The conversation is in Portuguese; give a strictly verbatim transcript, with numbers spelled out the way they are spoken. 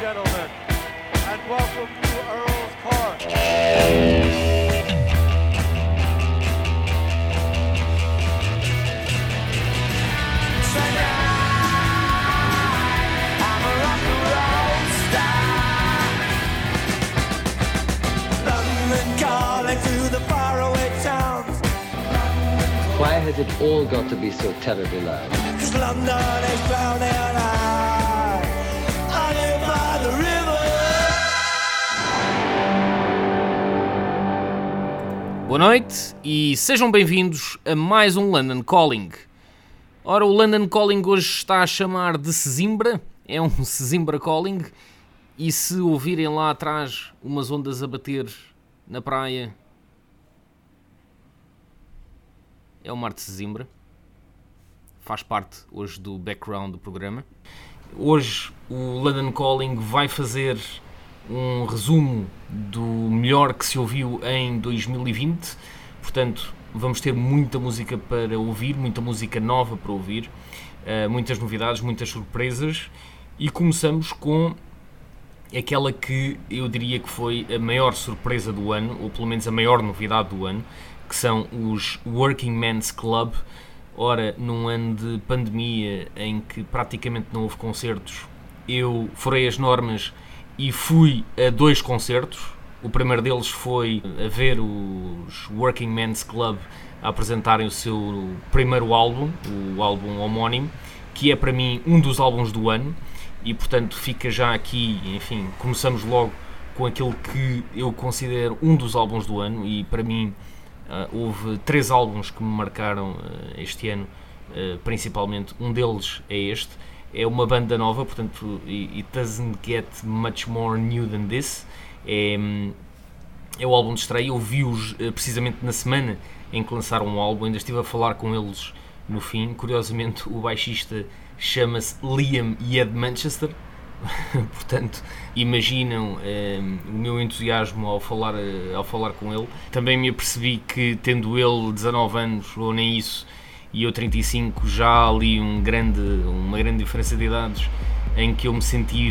gentlemen, and welcome to Earl's Court. I'm a rock and roll star. London calling to the faraway towns. Why has it all got to be so terribly loud? 'Cause London is drowning out. I live by the river. Boa noite e sejam bem-vindos a mais um London Calling. Ora, o London Calling hoje está a chamar de Sesimbra, é um Sesimbra Calling, e se ouvirem lá atrás umas ondas a bater na praia, é o mar de Sesimbra, faz parte hoje do background do programa. Hoje o London Calling vai fazer um resumo do melhor que se ouviu em dois mil e vinte, portanto vamos ter muita música para ouvir, muita música nova para ouvir, uh, muitas novidades, muitas surpresas, e começamos com aquela que eu diria que foi a maior surpresa do ano, ou pelo menos a maior novidade do ano, que são os Working Men's Club. Ora, num ano de pandemia em que praticamente não houve concertos, eu furei as normas e fui a dois concertos. O primeiro deles foi a ver os Working Men's Club a apresentarem o seu primeiro álbum, o álbum homónimo, que é para mim um dos álbuns do ano, e portanto fica já aqui, enfim, começamos logo com aquilo que eu considero um dos álbuns do ano, e para mim Uh, houve três álbuns que me marcaram uh, este ano, uh, principalmente. Um deles é este, é uma banda nova, portanto, it doesn't get much more new than this. É, é o álbum de estreia. Eu vi-os uh, precisamente na semana em que lançaram o álbum, ainda estive a falar com eles no fim. Curiosamente, o baixista chama-se Liam e é de Manchester. Portanto, imaginam eh, o meu entusiasmo ao falar, eh, ao falar com ele. Também me apercebi que, tendo ele dezanove anos, ou nem isso, e eu trinta e cinco, já há ali um grande, uma grande diferença de idades, em que eu me senti